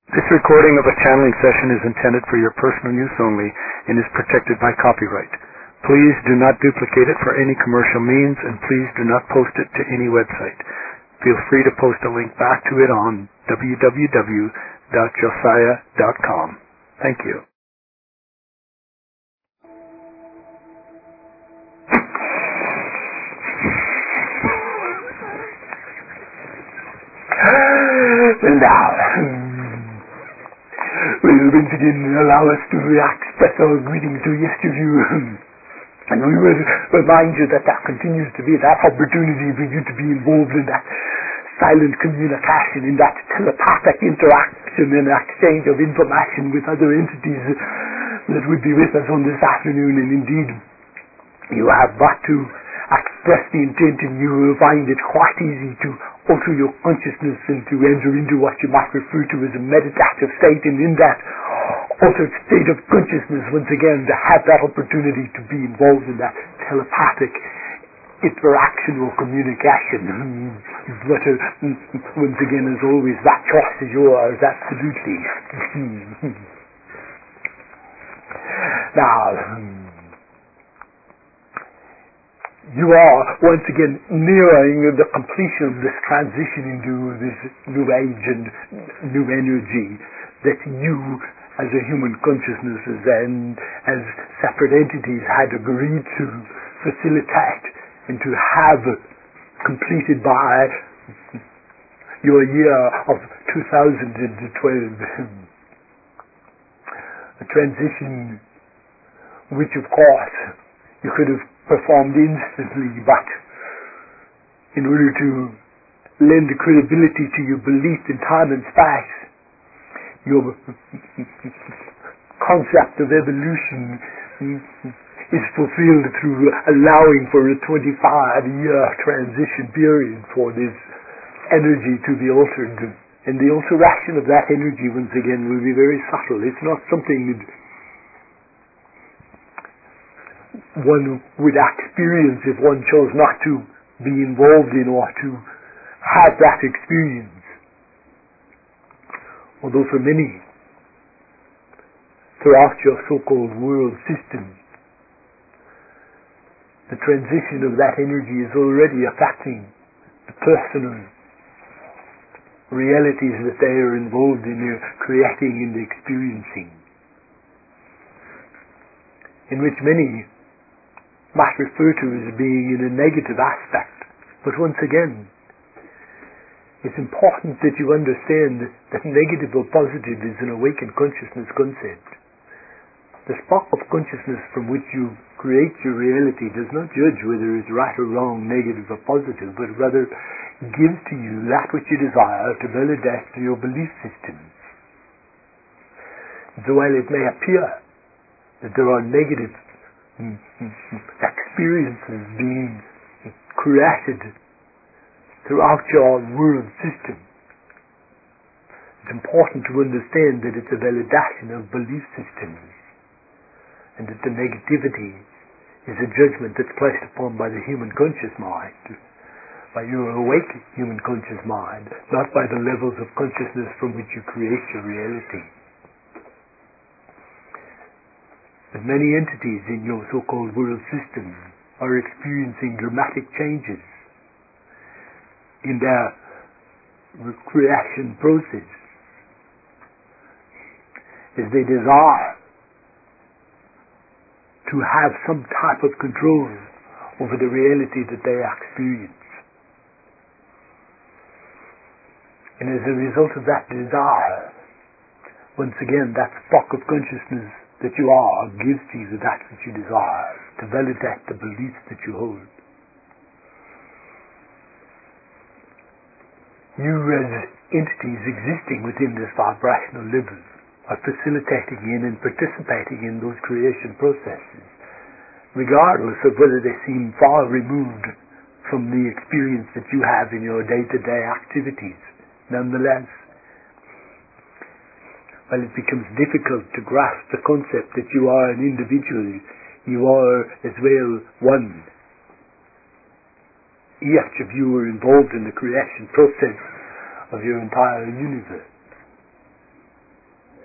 This recording of a channeling session is intended for your personal use only and is protected by copyright. Please do not duplicate it for any commercial means, and please do not post it to any website. Feel free to post a link back to it on www.josiah.com. Thank you. Now, will once again allow us to express our greetings to each of you. And we will remind you that that continues to be that opportunity for you to be involved in that silent communication, in that telepathic interaction and exchange of information with other entities that would be with us on this afternoon. And indeed, you have but to express the intent, and you will find it quite easy to alter your consciousness and to enter into what you might refer to as a meditative state, and in that altered state of consciousness, once again, to have that opportunity to be involved in that telepathic interaction or communication. But once again, as always, that choice is yours, absolutely. Now, you are once again nearing the completion of this transition into this new age and new energy that you, as a human consciousness and as separate entities, had agreed to facilitate and to have completed by your year of 2012. A transition which, of course, you could have performed instantly, but in order to lend credibility to your belief in time and space, your concept of evolution is fulfilled through allowing for a 25-year transition period for this energy to be altered. And the alteration of that energy, once again, will be very subtle. It's not something that one would experience if one chose not to be involved in or to have that experience. Although for many, throughout your so-called world system, the transition of that energy is already affecting the personal realities that they are involved in creating and experiencing, in which many might refer to as being in a negative aspect. But once again, it's important that you understand that negative or positive is an awakened consciousness concept. The spark of consciousness from which you create your reality does not judge whether it's right or wrong, negative or positive, but rather gives to you that which you desire to validate your belief systems. So while it may appear that there are negative experiences being created throughout your world system, it's important to understand that it's a validation of belief systems, and that the negativity is a judgment that's placed upon by the human conscious mind, by your awake human conscious mind, not by the levels of consciousness from which you create your reality. But many entities in your so-called world system are experiencing dramatic changes in their creation process as they desire to have some type of control over the reality that they experience. And as a result of that desire, once again, that spark of consciousness that you are gives to you that which you desire, to validate the beliefs that you hold. You as entities existing within this vibrational level are facilitating in and participating in those creation processes, regardless of whether they seem far removed from the experience that you have in your day-to-day activities. Nonetheless, while it becomes difficult to grasp the concept that you are an individual, you are as well one. Each of you are involved in the creation process of your entire universe.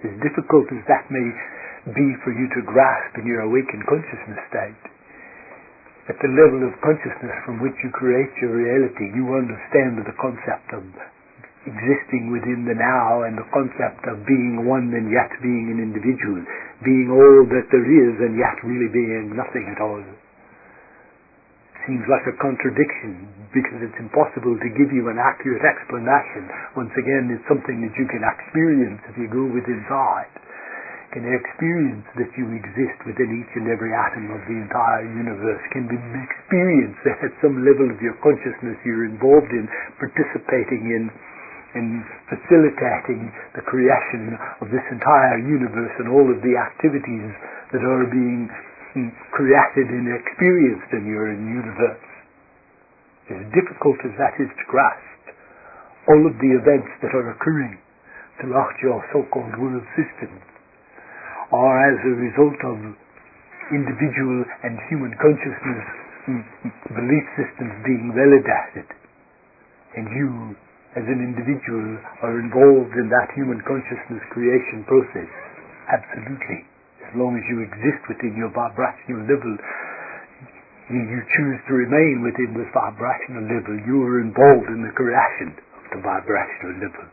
As difficult as that may be for you to grasp in your awakened consciousness state, at the level of consciousness from which you create your reality, you understand the concept of existing within the now and the concept of being one and yet being an individual, being all that there is and yet really being nothing at all. Seems like a contradiction because it's impossible to give you an accurate explanation. Once again, it's something that you can experience if you go within inside. Can experience that you exist within each and every atom of the entire universe. Can be experienced that at some level of your consciousness you're involved in, participating in facilitating the creation of this entire universe and all of the activities that are being created and experienced in your universe. As difficult as that is to grasp, all of the events that are occurring throughout your so-called world system are as a result of individual and human consciousness belief systems being validated, and you as an individual are involved in that human consciousness creation process. Absolutely. As long as you exist within your vibrational level, you choose to remain within this vibrational level, you are involved in the creation of the vibrational level.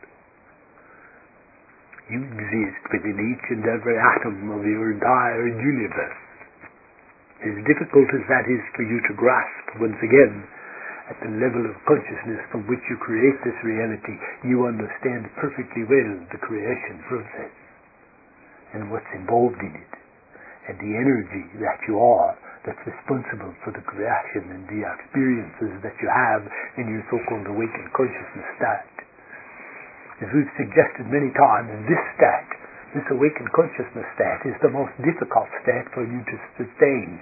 You exist within each and every atom of your entire universe. As difficult as that is for you to grasp, once again, at the level of consciousness from which you create this reality, you understand perfectly well the creation process and what's involved in it, and the energy that you are that's responsible for the creation and the experiences that you have in your so-called awakened consciousness state. As we've suggested many times, this state, this awakened consciousness state, is the most difficult state for you to sustain.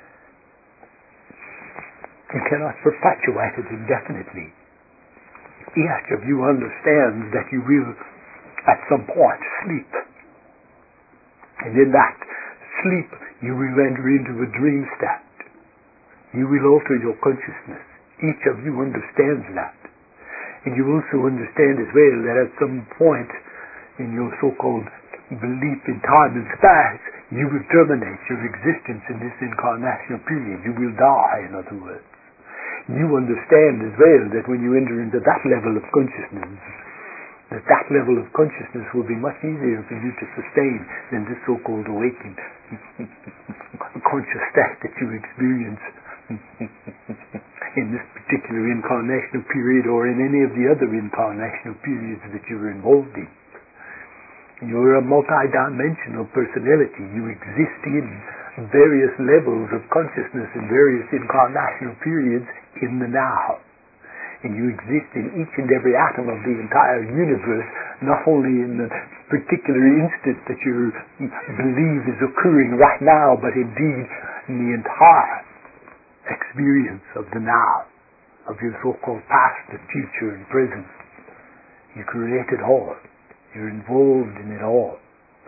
You cannot perpetuate it indefinitely. Each of you understands that you will at some point sleep. And in that sleep you will enter into a dream state. You will alter your consciousness. Each of you understands that. And you also understand as well that at some point in your so-called belief in time and space, you will terminate your existence in this incarnational period. You will die, in other words. You understand as well that when you enter into that level of consciousness, that level of consciousness will be much easier for you to sustain than this so-called awakened conscious state that you experience in this particular incarnational period or in any of the other incarnational periods that you're involved in. You're a multi-dimensional personality. You exist in various levels of consciousness in various incarnational periods in the now. And you exist in each and every atom of the entire universe, not only in the particular instant that you believe is occurring right now, but indeed in the entire experience of the now, of your so-called past and future and present. You create it all. You're involved in it all.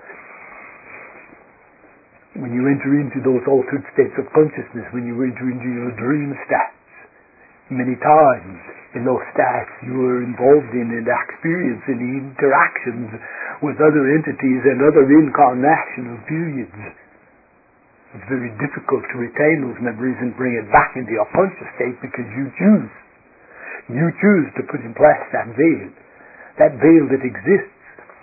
When you enter into those altered states of consciousness, when you enter into your dream states, many times in those states you are involved in and experiencing the interactions with other entities and other incarnational periods. It's very difficult to retain those memories and bring it back into your conscious state because you choose. You choose to put in place that veil that exists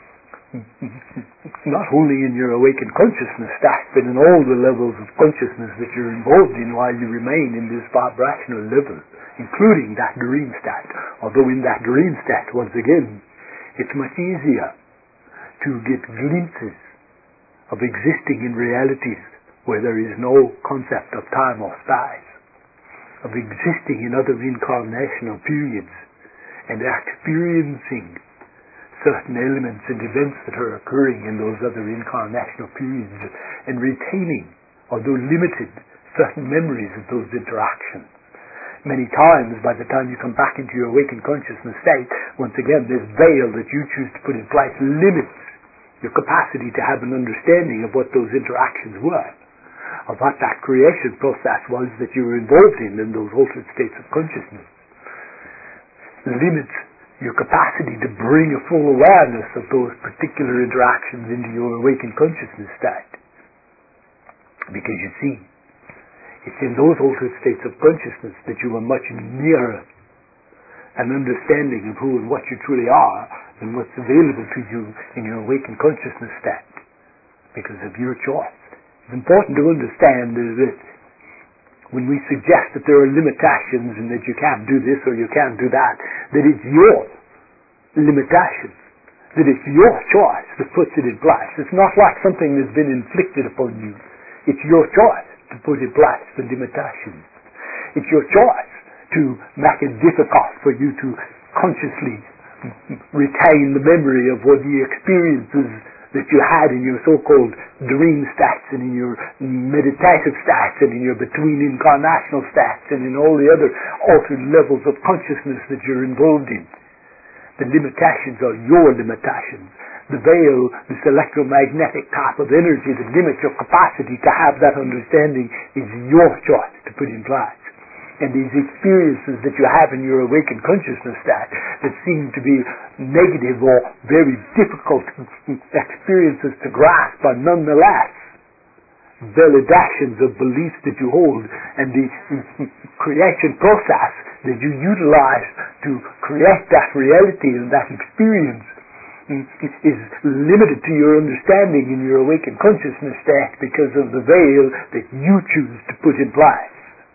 not only in your awakened consciousness state, but in all the levels of consciousness that you're involved in while you remain in this vibrational level, including that dream state. Although in that dream state, once again, it's much easier to get glimpses of existing in realities where there is no concept of time or space, of existing in other incarnational periods and experiencing certain elements and events that are occurring in those other incarnational periods and retaining, although limited, certain memories of those interactions. Many times, by the time you come back into your awakened consciousness state, once again, this veil that you choose to put in place limits your capacity to have an understanding of what those interactions were, of what that creation process was that you were involved in those altered states of consciousness. Limits your capacity to bring a full awareness of those particular interactions into your awakened consciousness state. Because you see, it's in those altered states of consciousness that you are much nearer an understanding of who and what you truly are than what's available to you in your awakened consciousness state, because of your choice. It's important to understand that when we suggest that there are limitations and that you can't do this or you can't do that it's your limitations, that it's your choice that puts it in place. It's not like something that's been inflicted upon you. It's your choice to put in place the limitations. It's your choice to make it difficult for you to consciously retain the memory of what the experiences that you had in your so-called dream states and in your meditative states and in your between incarnational states and in all the other altered levels of consciousness that you're involved in. The limitations are your limitations. The veil, this electromagnetic type of energy that limits your capacity to have that understanding, is your choice to put in place. And these experiences that you have in your awakened consciousness state that seem to be negative or very difficult experiences to grasp are nonetheless validations of beliefs that you hold, and the creation process that you utilize to create that reality and that experience is limited to your understanding in your awakened consciousness state because of the veil that you choose to put in place.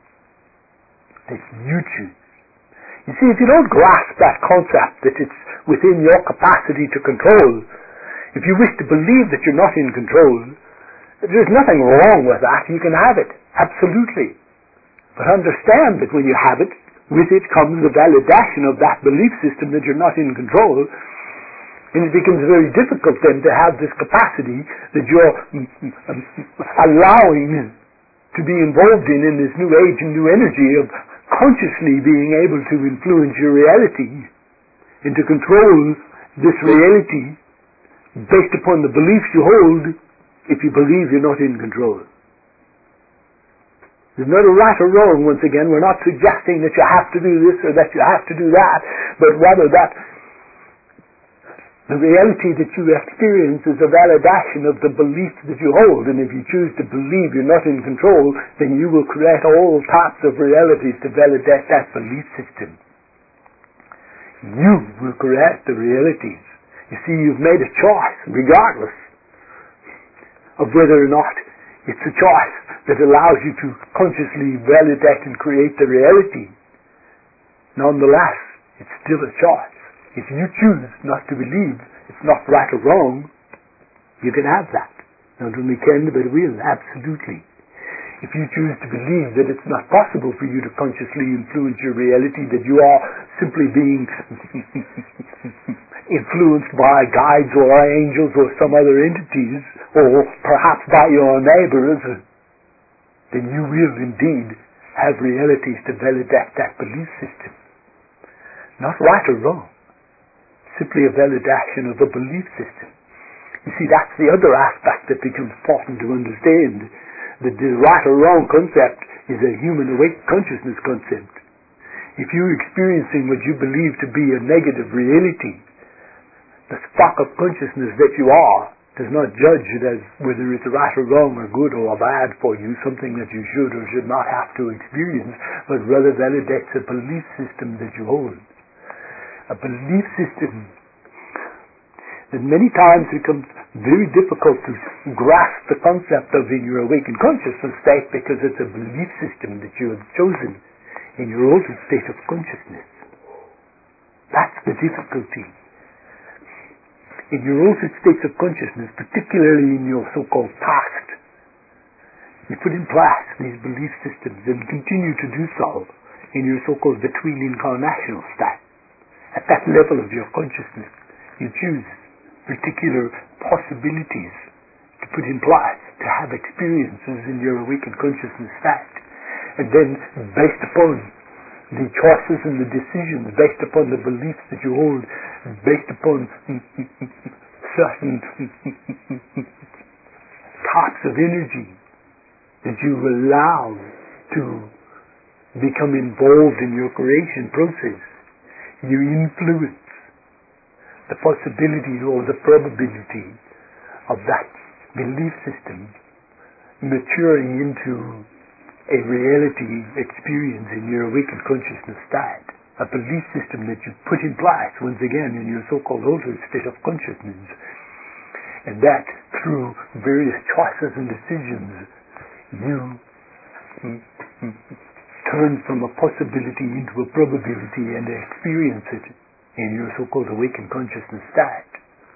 That you choose. You see, if you don't grasp that concept that it's within your capacity to control, if you wish to believe that you're not in control, there's nothing wrong with that. You can have it, absolutely. But understand that when you have it, with it comes the validation of that belief system that you're not in control, and it becomes very difficult then to have this capacity that you're allowing to be involved in this new age and new energy of consciously being able to influence your reality and to control this reality based upon the beliefs you hold if you believe you're not in control. There's not a right or wrong, once again. We're not suggesting that you have to do this or that you have to do that, but rather that the reality that you experience is a validation of the beliefs that you hold, and if you choose to believe you're not in control, then you will create all types of realities to validate that belief system. You will create the realities. You see, you've made a choice, regardless of whether or not it's a choice that allows you to consciously validate and create the reality. Nonetheless, it's still a choice. If you choose not to believe it's not right or wrong, you can have that. Not only can, but will, absolutely. If you choose to believe that it's not possible for you to consciously influence your reality, that you are simply being influenced by guides or angels or some other entities, or perhaps by your neighbors, then you will indeed have realities to validate that belief system. Not right or wrong. Simply a validation of a belief system. You see, that's the other aspect that becomes important to understand. That the right or wrong concept is a human awake consciousness concept. If you're experiencing what you believe to be a negative reality, the spark of consciousness that you are does not judge it as whether it's right or wrong or good or bad for you, something that you should or should not have to experience, but rather validates a belief system that you hold. A belief system that many times becomes very difficult to grasp the concept of in your awakened consciousness state, because it's a belief system that you have chosen in your altered state of consciousness. That's the difficulty. In your altered states of consciousness, particularly in your so-called past, you put in place these belief systems and continue to do so in your so-called between incarnational state. At that level of your consciousness, you choose particular possibilities to put in place, to have experiences in your awakened consciousness state. And then, based upon the choices and the decisions, based upon the beliefs that you hold, based upon certain types of energy that you allow to become involved in your creation process, you influence the possibility or the probability of that belief system maturing into a reality experience in your awakened consciousness state, a belief system that you put in place once again in your so-called altered state of consciousness, and that through various choices and decisions you turn from a possibility into a probability and experience it in your so-called awakened consciousness state.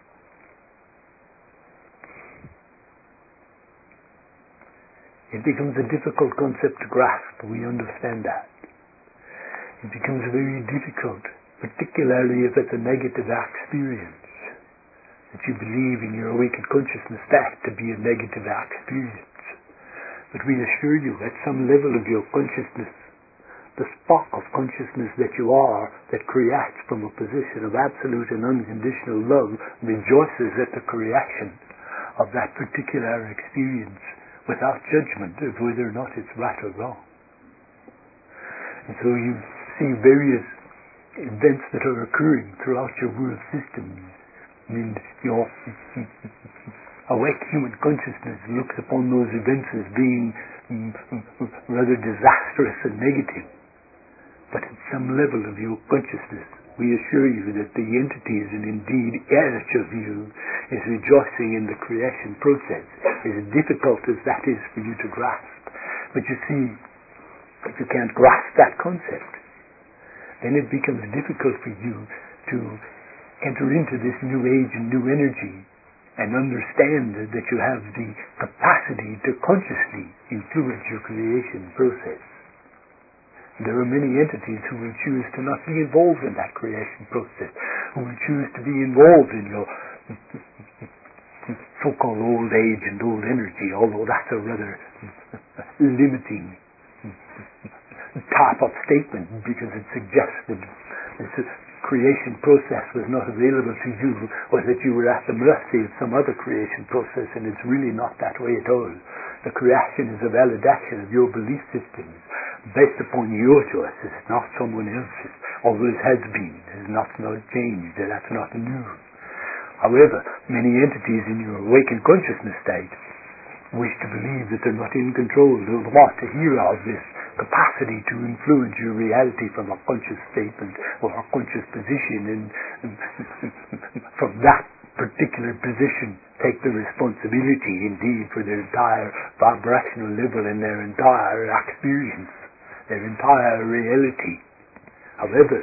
It becomes a difficult concept to grasp. We understand that. It becomes very difficult, particularly if it's a negative experience, that you believe in your awakened consciousness state to be a negative experience. But we assure you, at some level of your consciousness, the spark of consciousness that you are, that creates from a position of absolute and unconditional love, rejoices at the creation of that particular experience, without judgment of whether or not it's right or wrong. And so you see various events that are occurring throughout your world systems. I mean, your awake human consciousness looks upon those events as being rather disastrous and negative. But at some level of your consciousness, we assure you that the entities, and indeed each of you, is rejoicing in the creation process, as difficult as that is for you to grasp. But you see, if you can't grasp that concept, then it becomes difficult for you to enter into this new age and new energy and understand that you have the capacity to consciously influence your creation process. There are many entities who will choose to not be involved in that creation process, who will choose to be involved in your so-called old age and old energy, although that's a rather limiting type of statement, because it suggests that this creation process was not available to you, or that you were at the mercy of some other creation process, and it's really not that way at all. The creation is a validation of your belief systems, based upon your choices, not someone else's. Although it has been, it has not changed, that's not new. However, many entities in your awakened consciousness state wish to believe that they're not in control. They want to hear of this capacity to influence your reality from a conscious statement or a conscious position, and from that particular position take the responsibility indeed for their entire vibrational level and their entire experience, their entire reality. However,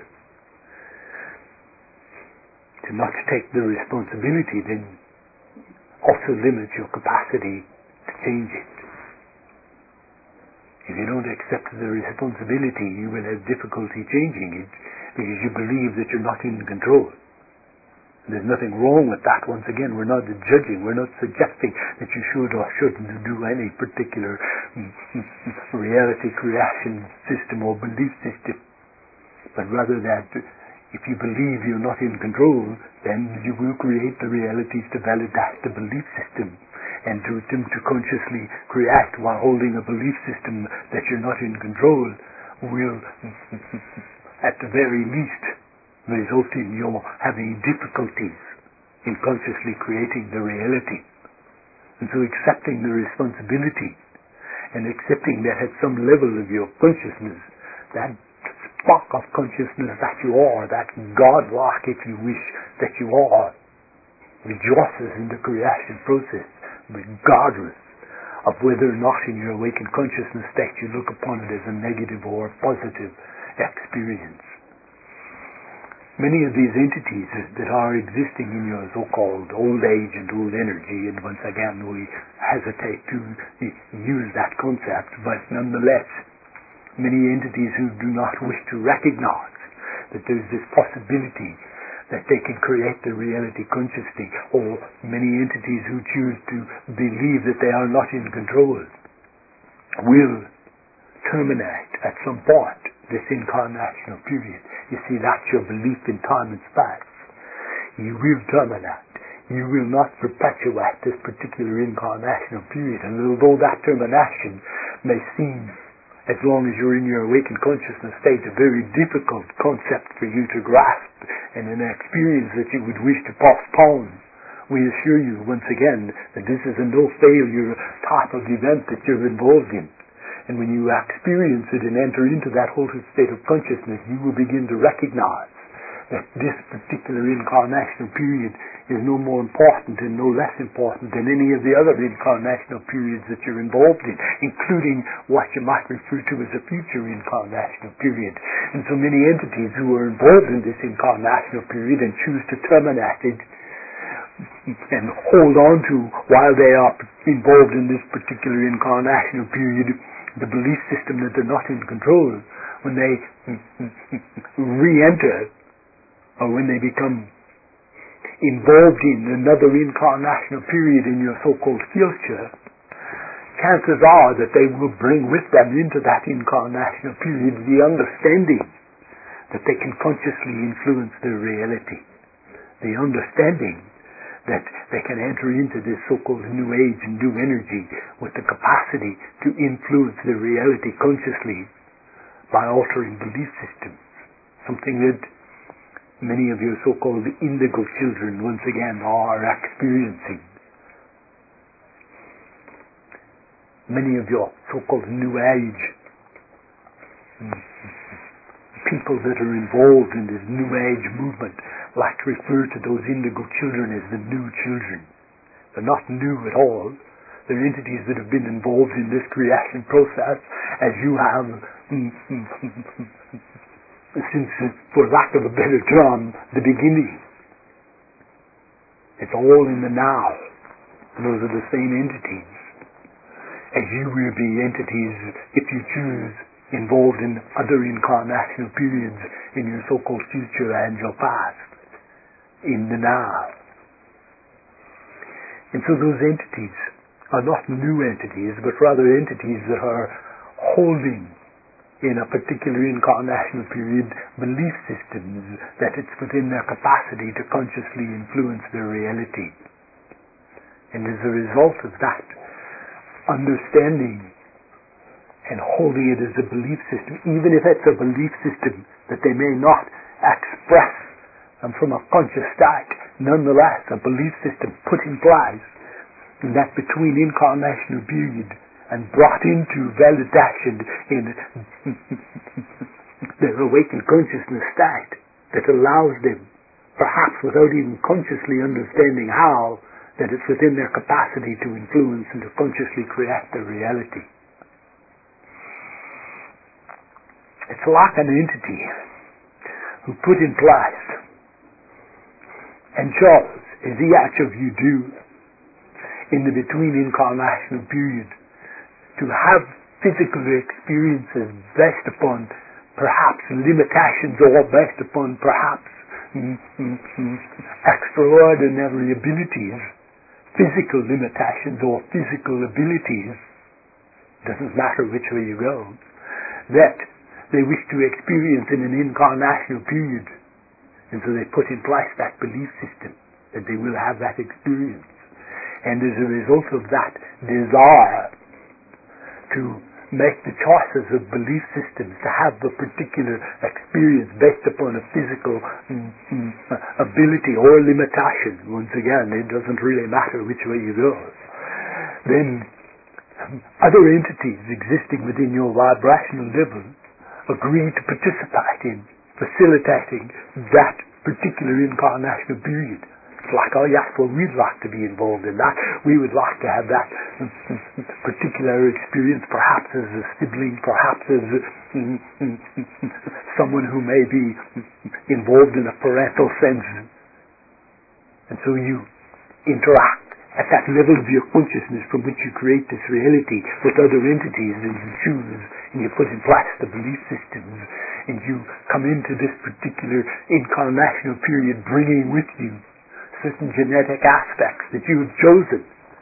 to not take the responsibility then also limits your capacity to change it. If you don't accept the responsibility, you will have difficulty changing it, because you believe that you're not in control. There's nothing wrong with that. Once again, we're not judging, we're not suggesting that you should or shouldn't do any particular reality creation system or belief system, but rather that if you believe you're not in control, then you will create the realities to validate the belief system, and to attempt to consciously create while holding a belief system that you're not in control will, at the very least, result in your having difficulties in consciously creating the reality. And so accepting the responsibility and accepting that at some level of your consciousness, that spark of consciousness that you are, that God-like, if you wish, that you are, rejoices in the creation process, regardless of whether or not in your awakened consciousness state you look upon it as a negative or a positive experience. Many of these entities that are existing in your so-called old age and old energy, and once again we hesitate to use that concept, but nonetheless, many entities who do not wish to recognize that there's this possibility that they can create the reality consciously, or many entities who choose to believe that they are not in control, will terminate at some point this incarnational period. You see, that's your belief in time and space. You will terminate. You will not perpetuate this particular incarnational period. And although that termination may seem as long as you're in your awakened consciousness state, a very difficult concept for you to grasp and an experience that you would wish to postpone. We assure you once again that this is a no-failure type of event that you're involved in. And when you experience it and enter into that altered state of consciousness, you will begin to recognize that this particular incarnational period is no more important and no less important than any of the other incarnational periods that you're involved in, including what you might refer to as a future incarnational period. And so many entities who are involved in this incarnational period and choose to terminate it and hold on to, while they are involved in this particular incarnational period, the belief system that they're not in control, when they re-enter or when they become involved in another incarnational period in your so-called future, chances are that they will bring with them into that incarnational period the understanding that they can consciously influence their reality, the understanding that they can enter into this so-called new age and new energy with the capacity to influence their reality consciously by altering belief systems, something that many of your so-called indigo children once again are experiencing. Many of your so-called new age people that are involved in this new age movement like to refer to those indigo children as the new children. They're not new at all. They're entities that have been involved in this creation process as you have since, for lack of a better term, the beginning. It's all in the now. Those are the same entities. As you will be entities, if you choose, involved in other incarnational periods in your so-called future and your past, in the now. And so those entities are not new entities, but rather entities that are holding in a particular incarnational period belief systems that it's within their capacity to consciously influence their reality. And as a result of that understanding and holding it as a belief system, even if it's a belief system that they may not express from a conscious state, nonetheless a belief system put in place that between incarnational period and brought into validation in their awakened consciousness state that allows them, perhaps without even consciously understanding how, that it's within their capacity to influence and to consciously create their reality. It's like an entity who put in place and chose, as each of you do, in the between incarnational period, to have physical experiences based upon perhaps limitations or based upon perhaps extraordinary abilities, physical limitations or physical abilities, doesn't matter which way you go, that they wish to experience in an incarnational period. And so they put in place that belief system that they will have that experience. And as a result of that desire to make the choices of belief systems to have a particular experience based upon a physical ability or limitation, once again, it doesn't really matter which way you go, then other entities existing within your vibrational level agree to participate in facilitating that particular incarnational period. It's like, oh yes, well we'd like to be involved in that. We would like to have that particular experience, perhaps as a sibling, perhaps as someone who may be involved in a parental sense. And so you interact at that level of your consciousness from which you create this reality with other entities, and you choose and you put in place the belief systems, and you come into this particular incarnational period bringing with you certain genetic aspects that you have chosen,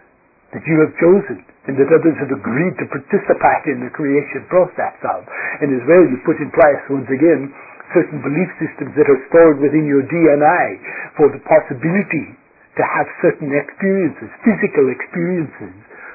and that others have agreed to participate in the creation process of. And as well, you put in place, once again, certain belief systems that are stored within your DNA for the possibility to have certain experiences, physical experiences,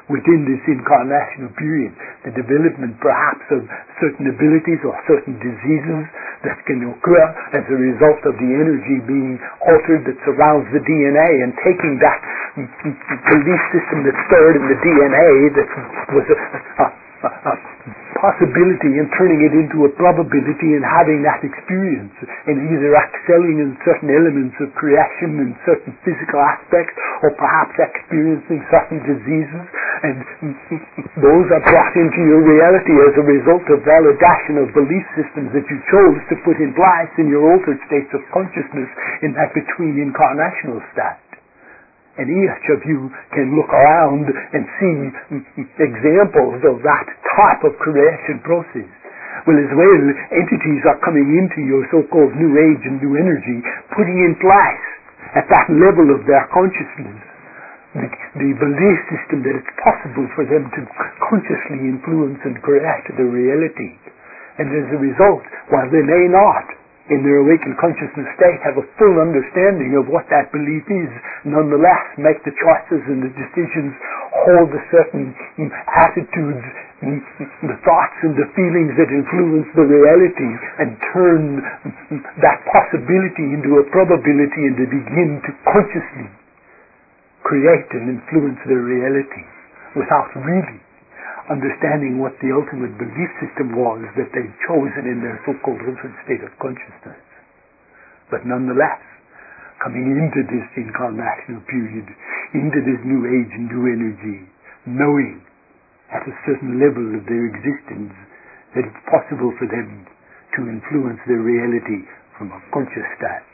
within this incarnational period, the development perhaps of certain abilities or certain diseases that can occur as a result of the energy being altered that surrounds the DNA, and taking that belief system that's stored in the DNA that was a possibility and turning it into a probability and having that experience, and either excelling in certain elements of creation in certain physical aspects, or perhaps experiencing certain diseases, and those are brought into your reality as a result of validation of belief systems that you chose to put in place in your altered states of consciousness in that between incarnational state. And each of you can look around and see examples of that type of creation process. Well, as well, entities are coming into your so-called new age and new energy, putting in place at that level of their consciousness the belief system that it's possible for them to consciously influence and create the reality. And as a result, while they may not, in their awakened consciousness state, have a full understanding of what that belief is, nonetheless make the choices and the decisions, hold the certain attitudes, the thoughts and the feelings that influence the reality, and turn that possibility into a probability, and to begin to consciously create and influence their reality without really understanding what the ultimate belief system was that they'd chosen in their so-called altered state of consciousness. But nonetheless, coming into this incarnational period, into this new age and new energy, knowing at a certain level of their existence that it's possible for them to influence their reality from a conscious state.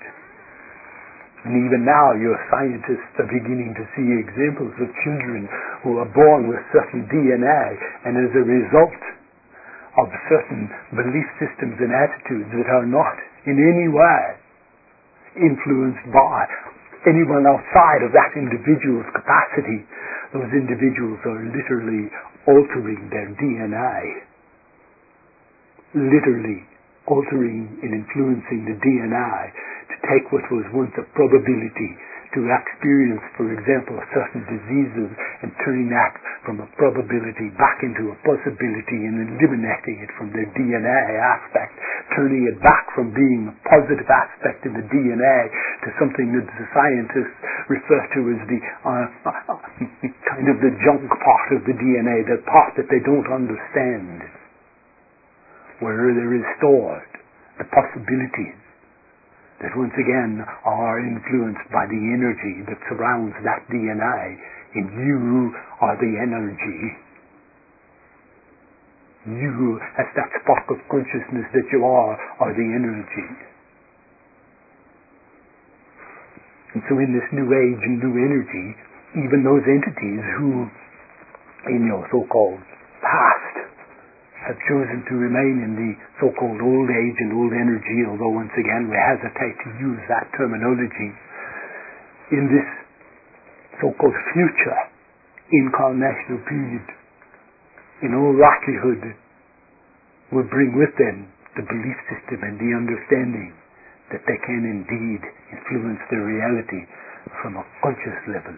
And even now, your scientists are beginning to see examples of children who are born with certain DNA, and as a result of certain belief systems and attitudes that are not in any way influenced by anyone outside of that individual's capacity, those individuals are literally altering their DNA. Literally altering and influencing the DNA to take what was once a probability to experience, for example, certain diseases, and turning that from a probability back into a possibility and eliminating it from their DNA aspect, turning it back from being a positive aspect in the DNA to something that the scientists refer to as the kind of the junk part of the DNA, the part that they don't understand, where there is stored the possibilities that once again are influenced by the energy that surrounds that DNA, and you are the energy. You, as that spark of consciousness that you are the energy. And so in this new age and new energy, even those entities who, in your so-called past, have chosen to remain in the so-called old age and old energy, although once again we hesitate to use that terminology, in this so-called future incarnational period, in all likelihood will bring with them the belief system and the understanding that they can indeed influence their reality from a conscious level.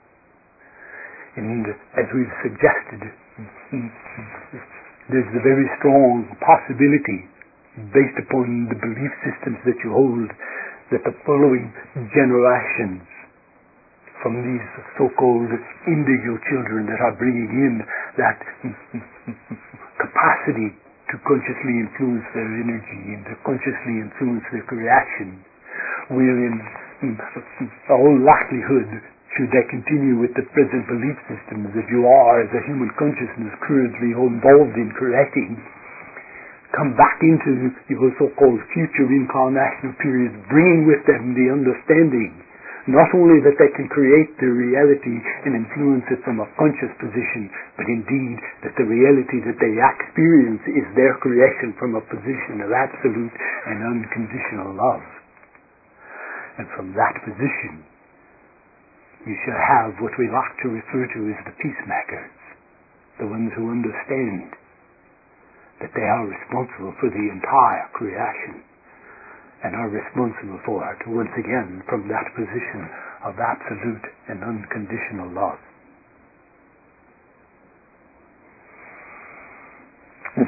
And as we've suggested, there's a very strong possibility, based upon the belief systems that you hold, that the following generations from these so-called indigo children that are bringing in that capacity to consciously influence their energy and to consciously influence their creation will, in all likelihood, should they continue with the present belief systems that you are as a human consciousness currently involved in creating, come back into your so-called future incarnational period, bringing with them the understanding, not only that they can create the reality and influence it from a conscious position, but indeed that the reality that they experience is their creation from a position of absolute and unconditional love. And from that position, you shall have what we like to refer to as the peacemakers, the ones who understand that they are responsible for the entire creation and are responsible for it, once again, from that position of absolute and unconditional love.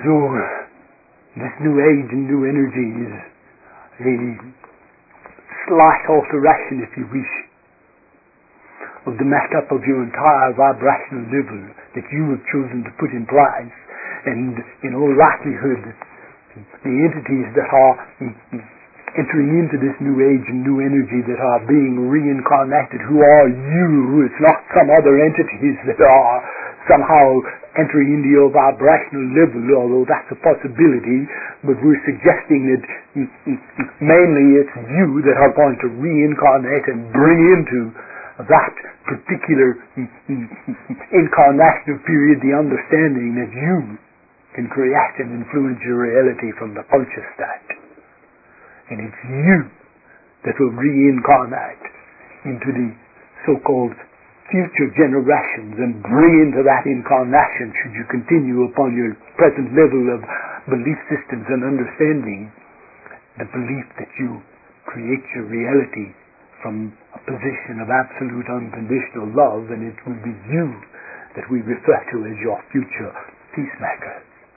so this new age and new energy is a slight alteration, if you wish, of the makeup of your entire vibrational level that you have chosen to put in place. And in all likelihood, the entities that are entering into this new age and new energy that are being reincarnated, who are you, it's not some other entities that are somehow entering into your vibrational level, although that's a possibility, but we're suggesting that mainly it's you that are going to reincarnate and bring into that particular incarnational period the understanding that you can create and influence your reality from the conscious state. And it's you that will reincarnate into the so-called future generations and bring into that incarnation, should you continue upon your present level of belief systems and understanding, the belief that you create your reality from a position of absolute unconditional love, and it will be you that we refer to as your future peacemaker.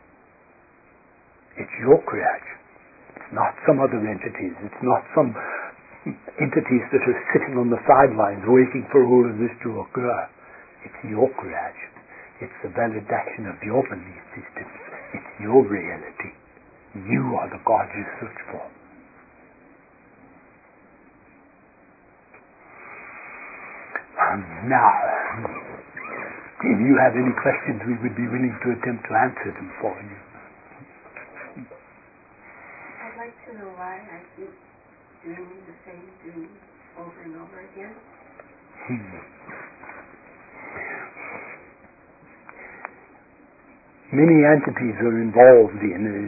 It's your creation. It's not some other entities. It's not some entities that are sitting on the sidelines waiting for all of this to occur. It's your creation. It's the validation of your belief systems. It's your reality. You are the God you search for. Now, if you have any questions, we would be willing to attempt to answer them for you. I'd like to know why I keep dreaming the same dream over and over again. Many entities are involved in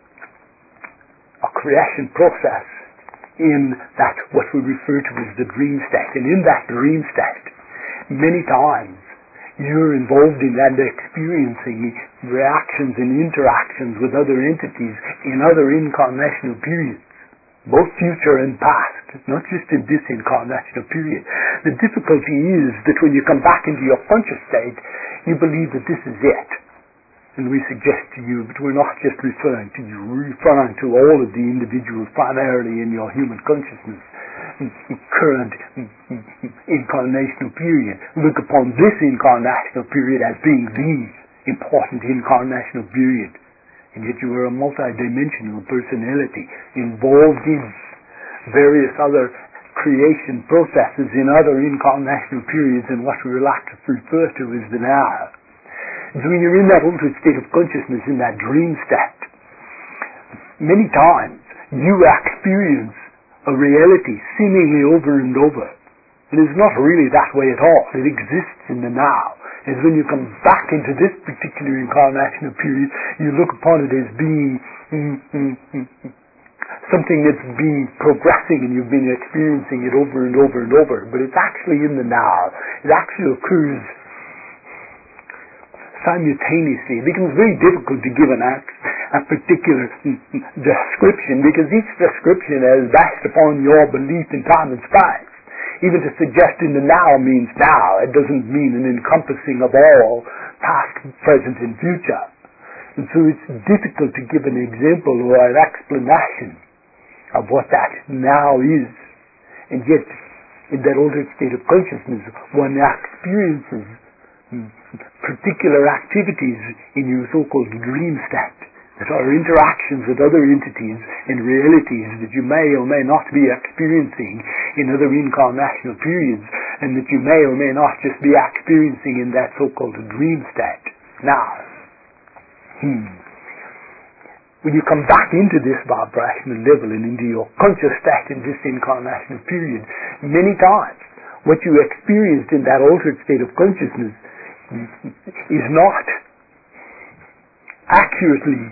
a creation process in that what we refer to as the dream state. And in that dream state, many times you're involved in and experiencing reactions and interactions with other entities in other incarnational periods, both future and past, not just in this incarnational period. The difficulty is that when you come back into your conscious state, you believe that this is it. And we suggest to you that we're not just referring to you, we're referring to all of the individuals primarily in your human consciousness current incarnational period. Look upon this incarnational period as being the important incarnational period. And yet you are a multidimensional personality involved in various other creation processes in other incarnational periods in what we would like to refer to as the now. So when you're in that altered state of consciousness, in that dream state, many times you experience a reality seemingly over and over. It is not really that way at all. It exists in the now. As when you come back into this particular incarnational period, you look upon it as being something that's been progressing and you've been experiencing it over and over and over. But it's actually in the now. It actually occurs simultaneously. It becomes very difficult to give a particular description, because each description is based upon your belief in time and space. Even to suggest in the now means now, it doesn't mean an encompassing of all past, present, and future. And so it's difficult to give an example or an explanation of what that now is. And yet, in that altered state of consciousness, one experiences particular activities in your so-called dream state that are interactions with other entities and realities that you may or may not be experiencing in other incarnational periods, and that you may or may not just be experiencing in that so-called dream state. Now, when you come back into this vibrational level and into your conscious state in this incarnational period, many times what you experienced in that altered state of consciousness is not accurately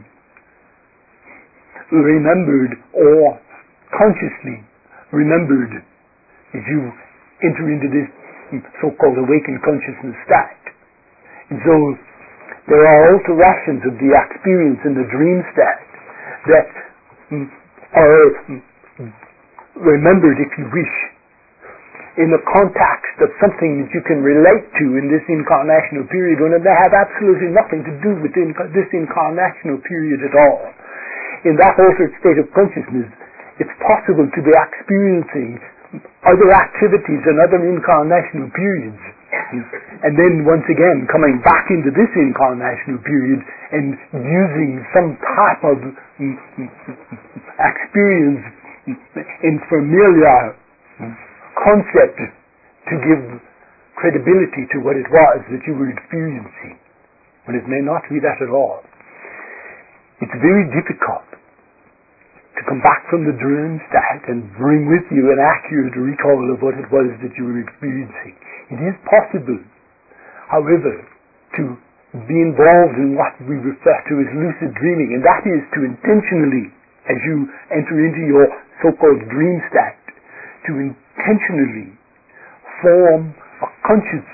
remembered or consciously remembered as you enter into this so-called awakened consciousness state. And so there are alterations of the experience in the dream state that are remembered, if you wish, in the context of something that you can relate to in this incarnational period when they have absolutely nothing to do with this incarnational period at all. In that altered state of consciousness, it's possible to be experiencing other activities and other incarnational periods, and then once again coming back into this incarnational period and using some type of experience in familiar concept to give credibility to what it was that you were experiencing, when it may not be that at all. It's very difficult to come back from the dream state and bring with you an accurate recall of what it was that you were experiencing. It is possible, however, to be involved in what we refer to as lucid dreaming, and that is to intentionally, as you enter into your so-called dream state, to intentionally form a conscious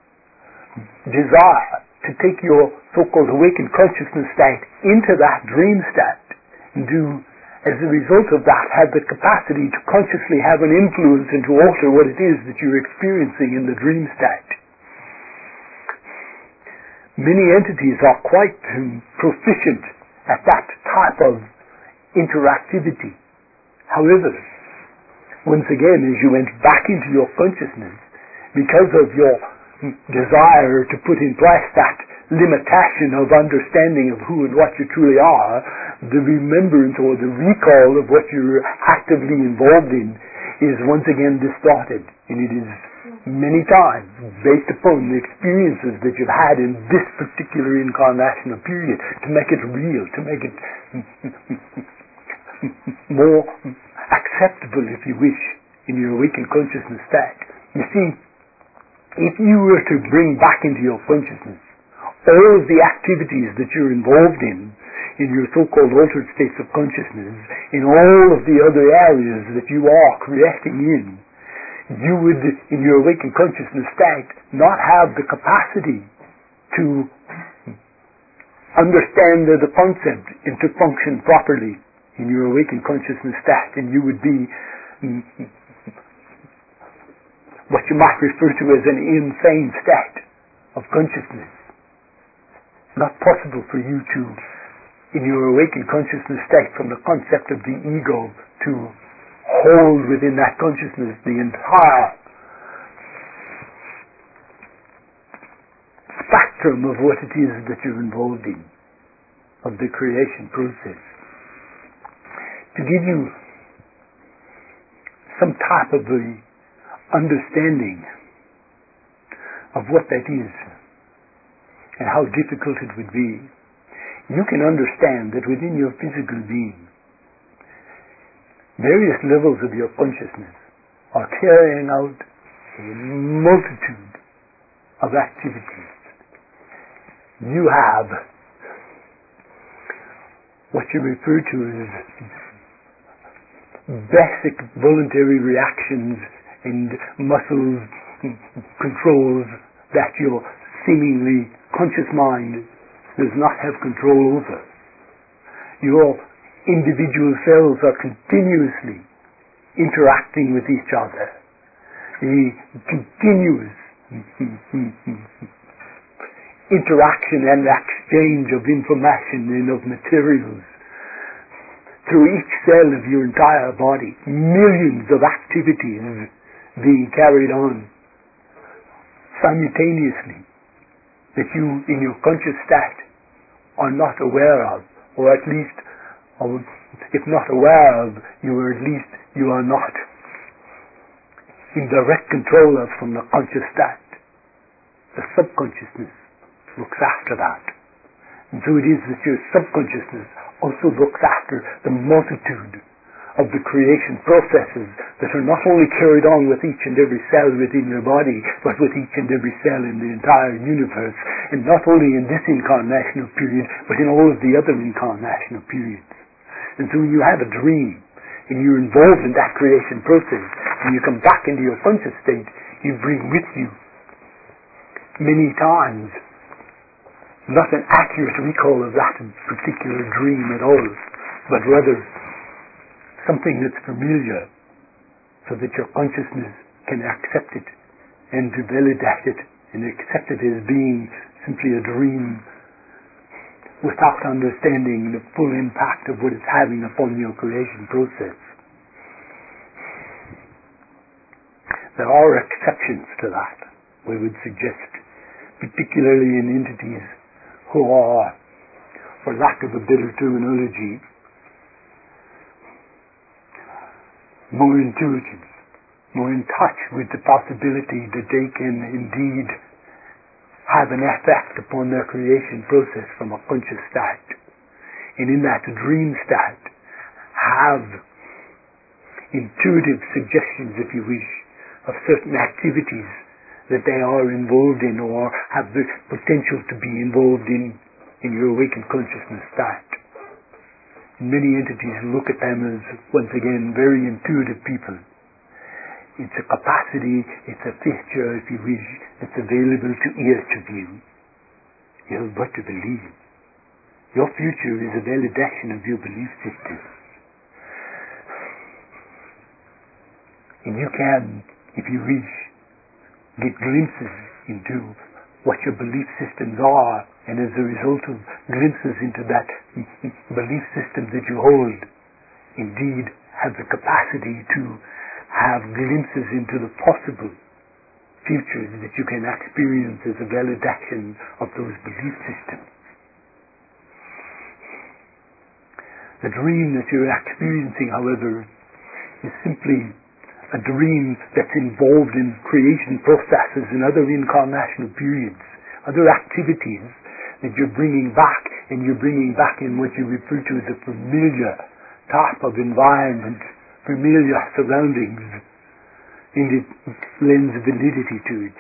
desire to take your so-called awakened consciousness state into that dream state, and do, as a result of that, have the capacity to consciously have an influence and to alter what it is that you're experiencing in the dream state. Many entities are quite proficient at that type of interactivity. However, once again, as you went back into your consciousness, because of your desire to put in place that limitation of understanding of who and what you truly are, the remembrance or the recall of what you're actively involved in is once again distorted, and it is many times based upon the experiences that you've had in this particular incarnational period to make it real, to make it more acceptable, if you wish, in your awakened consciousness state. You see, if you were to bring back into your consciousness all of the activities that you're involved in your so-called altered states of consciousness, in all of the other areas that you are creating in, you would, in your awakened consciousness state, not have the capacity to understand the concept and to function properly in your awakened consciousness state, and you would be what you might refer to as an insane state of consciousness. It's not possible for you to, in your awakened consciousness state, from the concept of the ego, to hold within that consciousness the entire spectrum of what it is that you're involved in, of the creation process. To give you some type of a understanding of what that is and how difficult it would be, you can understand that within your physical being, various levels of your consciousness are carrying out a multitude of activities. You have what you refer to as basic voluntary reactions and muscle controls that your seemingly conscious mind does not have control over. Your individual cells are continuously interacting with each other. The continuous interaction and exchange of information and of materials through each cell of your entire body, millions of activities being carried on simultaneously that you, in your conscious state, are not aware of, or at least, if not aware of, you are not in direct control of from the conscious state. The subconsciousness looks after that. And so it is that your subconsciousness also looks after the multitude of the creation processes that are not only carried on with each and every cell within your body, but with each and every cell in the entire universe, and not only in this incarnational period, but in all of the other incarnational periods. And so when you have a dream, and you're involved in that creation process, and you come back into your conscious state, you bring with you many times not an accurate recall of that particular dream at all, but rather something that's familiar, so that your consciousness can accept it and to validate it and accept it as being simply a dream without understanding the full impact of what it's having upon your creation process. There are exceptions to that, we would suggest, particularly in entities who are, for lack of a better terminology, more intuitive, more in touch with the possibility that they can indeed have an effect upon their creation process from a conscious state. And in that dream state, have intuitive suggestions, if you wish, of certain activities that they are involved in or have the potential to be involved in your awakened consciousness state. Many entities look at them as, once again, very intuitive people. It's a capacity, it's a feature, if you wish, that's available to each of you. You have but to believe. Your future is a validation of your belief system. And you can, if you wish, get glimpses into what your belief systems are, and as a result of glimpses into that belief system that you hold, indeed have the capacity to have glimpses into the possible futures that you can experience as a validation of those belief systems. The dream that you're experiencing, however, is simply a dream that's involved in creation processes and other incarnational periods, other activities that you're bringing back, and you're bringing back in what you refer to as a familiar type of environment, familiar surroundings, and it lends validity to it.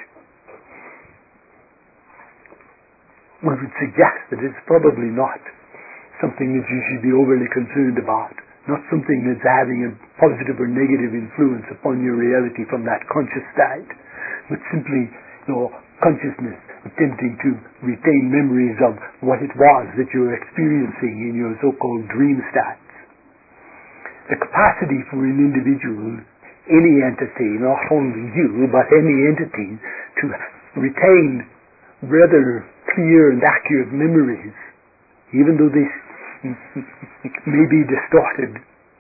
We would suggest that it's probably not something that you should be overly concerned about, not something that's having a positive or negative influence upon your reality from that conscious state, but simply your consciousness attempting to retain memories of what it was that you were experiencing in your so-called dream states. The capacity for an individual, any entity, not only you, but any entity, to retain rather clear and accurate memories, even though they may be distorted,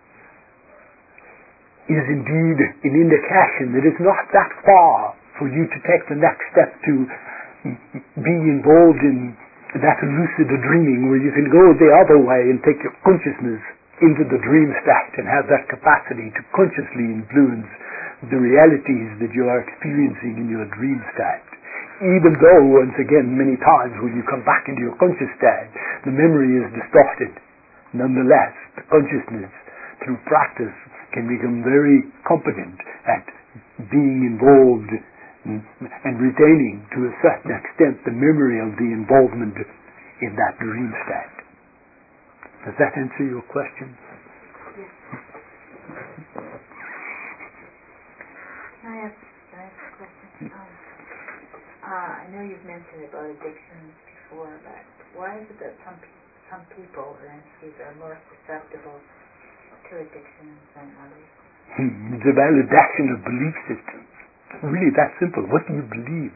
is indeed an indication that it's not that far for you to take the next step to be involved in that lucid dreaming where you can go the other way and take your consciousness into the dream state and have that capacity to consciously influence the realities that you are experiencing in your dream state. Even though, once again, many times when you come back into your conscious state, the memory is distorted. Nonetheless, the consciousness, through practice, can become very competent at being involved and retaining, to a certain extent, the memory of the involvement in that dream state. Does that answer your question? Yes. Can I ask a question? I know you've mentioned about addictions before, but why is it that some people or entities are more susceptible to addictions than others? It's a validation of belief systems. Really that simple. What do you believe?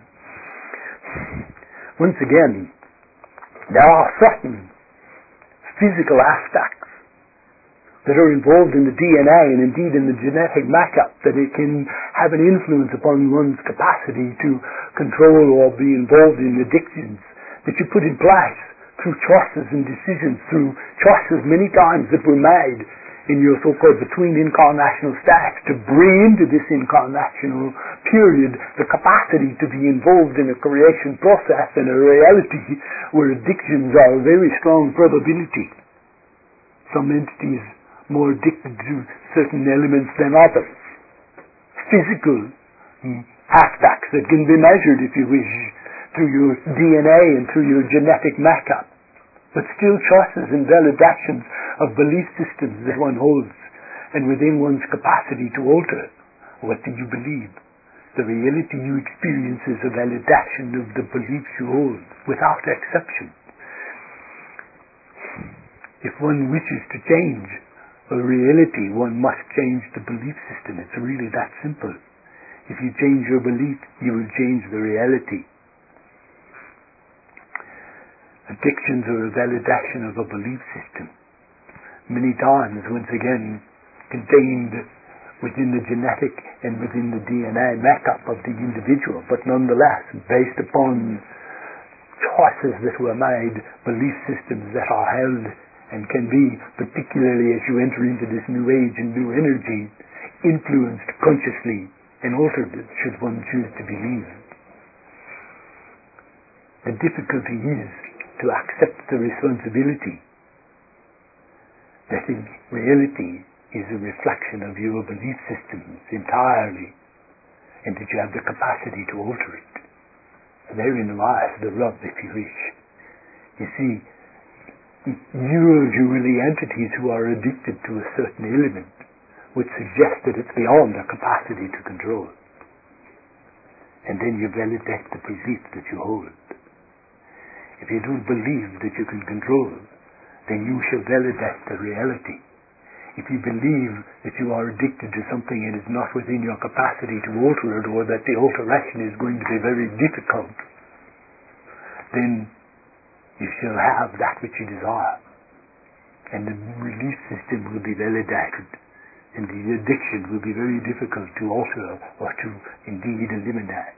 Once again, there are certain physical aspects that are involved in the DNA and indeed in the genetic makeup that it can have an influence upon one's capacity to control or be involved in addictions that you put in place through choices and decisions, through choices many times that were made in your so-called between incarnational states to bring into this incarnational period the capacity to be involved in a creation process and a reality where addictions are a very strong probability. Some entities more addicted to certain elements than others. Physical aspects that can be measured, if you wish, through your DNA and through your genetic makeup. But still choices and validations of belief systems that one holds, and within one's capacity to alter. What do you believe? The reality you experience is a validation of the beliefs you hold, without exception. If one wishes to change a reality, one must change the belief system. It's really that simple. If you change your belief, you will change the reality. Addictions are a validation of a belief system, many times, once again, contained within the genetic and within the DNA makeup of the individual, but nonetheless based upon choices that were made, belief systems that are held and can be, particularly as you enter into this new age and new energy, influenced consciously and altered should one choose to believe. The difficulty is to accept the responsibility that in reality is a reflection of your belief systems entirely, and that you have the capacity to alter it. Therein lies the rub, if you wish. You see, usually entities who are addicted to a certain element would suggest that it's beyond their capacity to control. And then you validate the belief that you hold. If you don't believe that you can control, then you shall validate the reality. If you believe that you are addicted to something and is not within your capacity to alter it, or that the alteration is going to be very difficult, then you shall have that which you desire. And the belief system will be validated, and the addiction will be very difficult to alter or to indeed eliminate.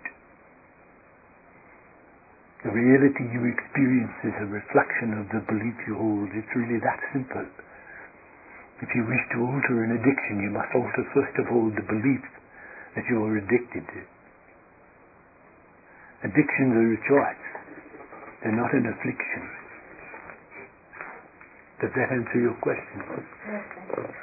The reality you experience is a reflection of the belief you hold. It's really that simple. If you wish to alter an addiction, you must alter first of all the belief that you are addicted to. Addictions are a choice. They're not an affliction. Does that answer your question? Yes, thank you.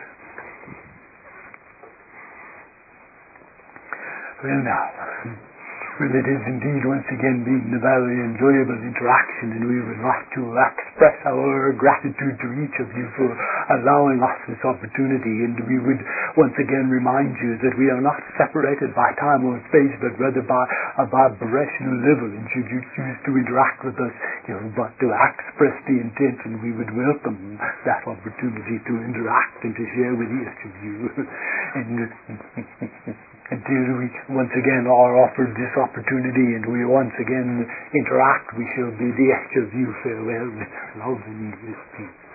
Well now, well, it is indeed once again been a very enjoyable interaction, and we would like to express our gratitude to each of you for allowing us this opportunity, and we would once again remind you that we are not separated by time or space, but rather by a vibrational level, and should you choose to interact with us, you know, but to express the intention, we would welcome that opportunity to interact and to share with each of you. Until we once again are offered this opportunity and we once again interact, we shall bid each of you farewell with love and with peace.